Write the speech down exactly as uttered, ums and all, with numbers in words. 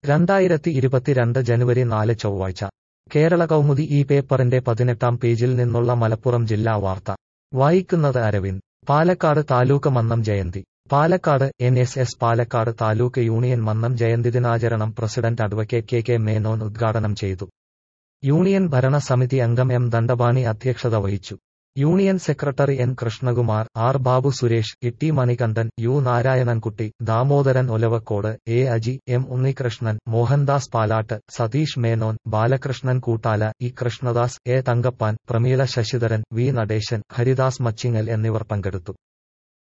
രണ്ടായിരത്തി ഇരുപത്തിരണ്ട് ജനുവരി നാല് ചൊവ്വാഴ്ച കേരള കൗമുദി ഈ പേപ്പറിന്റെ പതിനെട്ടാം പേജിൽ നിന്നുള്ള മലപ്പുറം ജില്ലാ വാർത്ത വായിക്കുന്നത് Aravind. Palakkad taluk Mannam Jayanti. Palakkad N S S Palakkad taluk union Mannam Jayanti ദിനാചരണം president advocate K K Menon ഉദ്ഘാടനം ചെയ്തു. യൂണിയൻ ഭരണസമിതി അംഗം എം ദണ്ഡപാണി അധ്യക്ഷത വഹിച്ചു. Union secretary N Krishnakumar, R Babu Suresh, Itty Manikandan, U Narayanankutty, Damodaran Olavakkode, A Aji, M Unnikrishnan, Mohandas Palat, Satheesh Menon, Balakrishnan Koottala, E Krishnadas, A Thankappan, Prameela Sasidharan, V Natesan, Haridas Machingal എന്നിവർ പങ്കെടുത്തു.